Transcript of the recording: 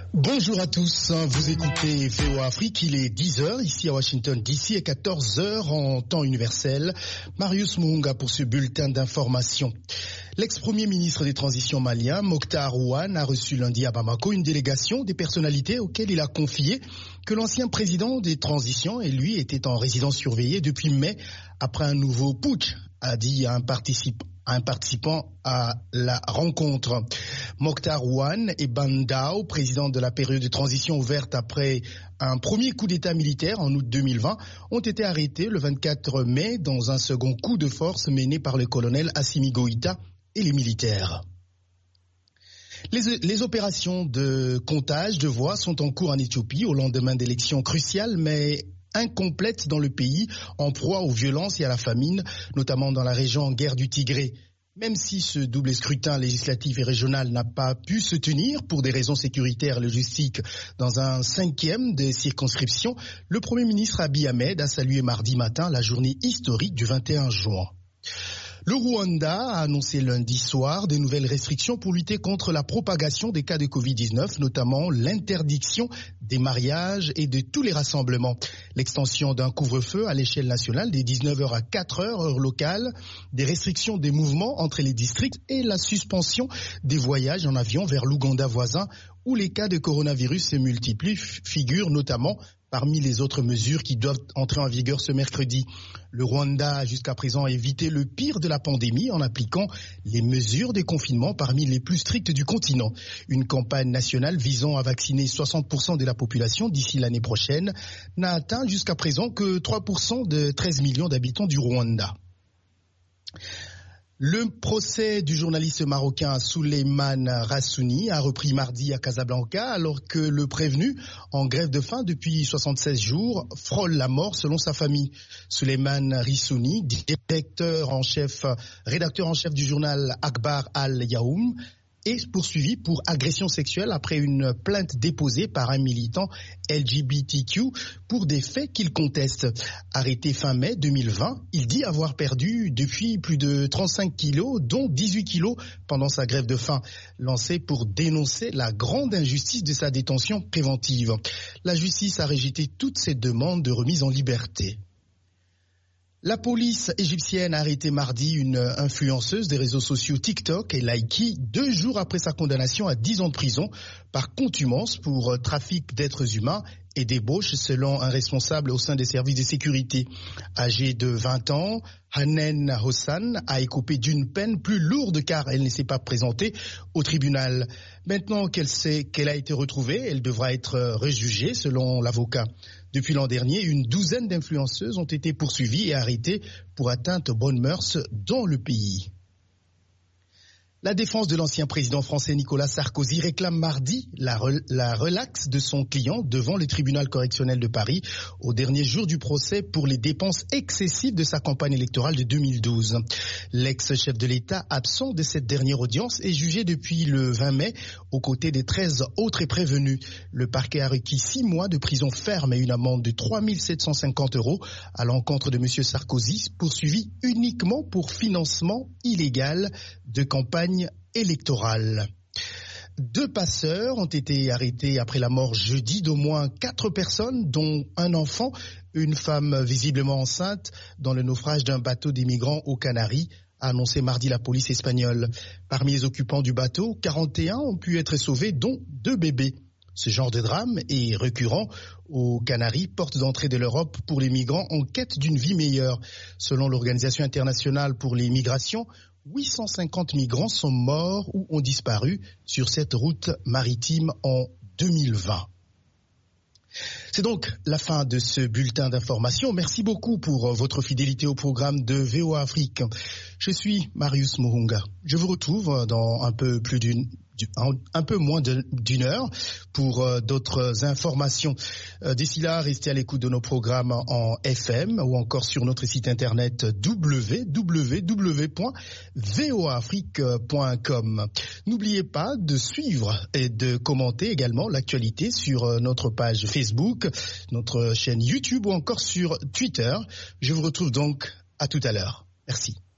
Bonjour à tous, vous écoutez VOA Afrique, il est 10h ici à Washington DC et 14h en temps universel. Marius Mounga pour ce bulletin d'information. L'ex-premier ministre des Transitions malien, Mokhtar Ouane, a reçu lundi à Bamako une délégation des personnalités auxquelles il a confié que l'ancien président des Transitions et lui étaient en résidence surveillée depuis mai après un nouveau putsch, a dit un participant à la rencontre. Mokhtar Ouane et Bandao, président de la période de transition ouverte après un premier coup d'État militaire en août 2020, ont été arrêtés le 24 mai dans un second coup de force mené par le colonel Assimi Goïta et les militaires. Les opérations de comptage de voix sont en cours en Éthiopie au lendemain d'élections cruciales, mais incomplètes dans le pays, en proie aux violences et à la famine, notamment dans la région en guerre du Tigré. Même si ce double scrutin législatif et régional n'a pas pu se tenir pour des raisons sécuritaires et logistiques dans un 5e des circonscriptions, le Premier ministre Abiy Ahmed a salué mardi matin la journée historique du 21 juin. Le Rwanda a annoncé lundi soir des nouvelles restrictions pour lutter contre la propagation des cas de Covid-19, notamment l'interdiction des mariages et de tous les rassemblements. L'extension d'un couvre-feu à l'échelle nationale des 19h à 4h, heure locale, des restrictions des mouvements entre les districts et la suspension des voyages en avion vers l'Ouganda voisin où les cas de coronavirus se multiplient, figurent notamment parmi les autres mesures qui doivent entrer en vigueur ce mercredi. Le Rwanda a jusqu'à présent évité le pire de la pandémie en appliquant les mesures de confinement parmi les plus strictes du continent. Une campagne nationale visant à vacciner 60% de la population d'ici l'année prochaine n'a atteint jusqu'à présent que 3% de 13 millions d'habitants du Rwanda. Le procès du journaliste marocain Souleymane Rassouni a repris mardi à Casablanca alors que le prévenu, en grève de faim depuis 76 jours, frôle la mort selon sa famille. Souleymane Rassouni, rédacteur en chef du journal Akhbar al-Yaoum, est poursuivi pour agression sexuelle après une plainte déposée par un militant LGBTQ pour des faits qu'il conteste. Arrêté fin mai 2020, il dit avoir perdu depuis plus de 35 kilos, dont 18 kilos pendant sa grève de faim, lancée pour dénoncer la grande injustice de sa détention préventive. La justice a rejeté toutes ses demandes de remise en liberté. La police égyptienne a arrêté mardi une influenceuse des réseaux sociaux TikTok et Likee 2 jours après sa condamnation à 10 ans de prison par contumace pour trafic d'êtres humains et débauche selon un responsable au sein des services de sécurité. Âgée de 20 ans, Hanen Hossan a écopé d'une peine plus lourde car elle ne s'est pas présentée au tribunal. Maintenant qu'elle a été retrouvée, elle devra être rejugée selon l'avocat. Depuis l'an dernier, une douzaine d'influenceuses ont été poursuivies et arrêtées pour atteinte aux bonnes mœurs dans le pays. La défense de l'ancien président français Nicolas Sarkozy réclame mardi la relaxe de son client devant le tribunal correctionnel de Paris au dernier jour du procès pour les dépenses excessives de sa campagne électorale de 2012. L'ex-chef de l'État, absent de cette dernière audience, est jugé depuis le 20 mai aux côtés des 13 autres prévenus. Le parquet a requis 6 mois de prison ferme et une amende de 3 750 € à l'encontre de M. Sarkozy, poursuivi uniquement pour financement illégal de campagne électorale. 2 passeurs ont été arrêtés après la mort jeudi d'au moins 4 personnes, dont un enfant, une femme visiblement enceinte, dans le naufrage d'un bateau d'immigrants aux Canaries, a annoncé mardi la police espagnole. Parmi les occupants du bateau, 41 ont pu être sauvés, dont 2 bébés. Ce genre de drame est récurrent aux Canaries, porte d'entrée de l'Europe pour les migrants en quête d'une vie meilleure. Selon l'Organisation internationale pour les migrations, 850 migrants sont morts ou ont disparu sur cette route maritime en 2020. C'est donc la fin de ce bulletin d'information. Merci beaucoup pour votre fidélité au programme de VOA Afrique. Je suis Marius Mounga. Je vous retrouve dans un peu moins d'une heure pour d'autres informations. D'ici là, restez à l'écoute de nos programmes en FM ou encore sur notre site internet www.voafrique.com. N'oubliez pas de suivre et de commenter également l'actualité sur notre page Facebook, notre chaîne YouTube ou encore sur Twitter. Je vous retrouve donc à tout à l'heure. Merci.